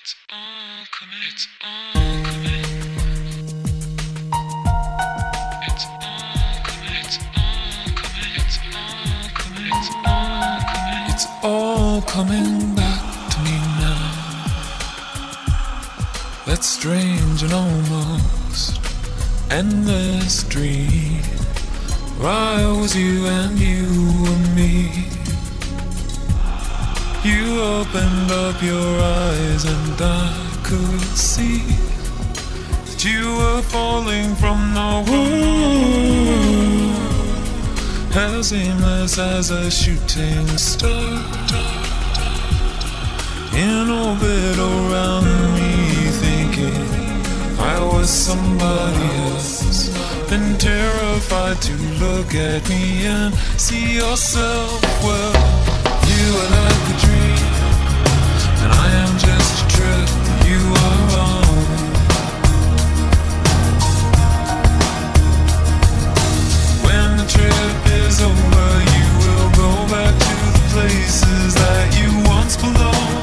It's all coming. It's all coming. It's all coming. It's all coming. It's all coming. It's all coming. It's all coming back to me now. That strange and almost endless dream where I was you and you were me. You opened up your eyes and I could see that you were falling from the world, as aimless as a shooting star, in orbit around me, thinking I was somebody else, then terrified to look at me and see yourself. Well, you are like a dream, and I am just a trip. You are wrong. When the trip is over, you will go back to the places that you once belonged.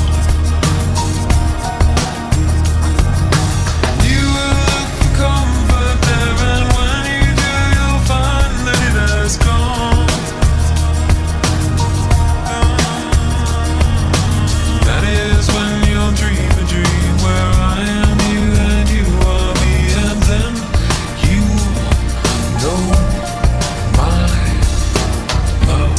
You will look for comfort there, and when you do, you'll find that it has gone. That is when you'll dream a dream where I am you and you are me, and then you know my love.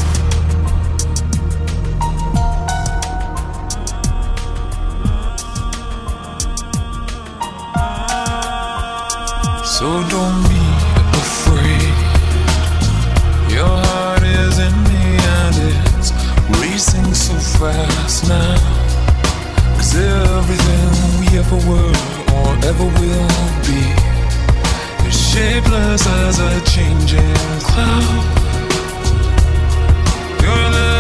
So don't be afraid. Your heart is in me and it's racing so fast now. 'Cause everything we ever were or ever will be is shapeless as a changing cloud. You're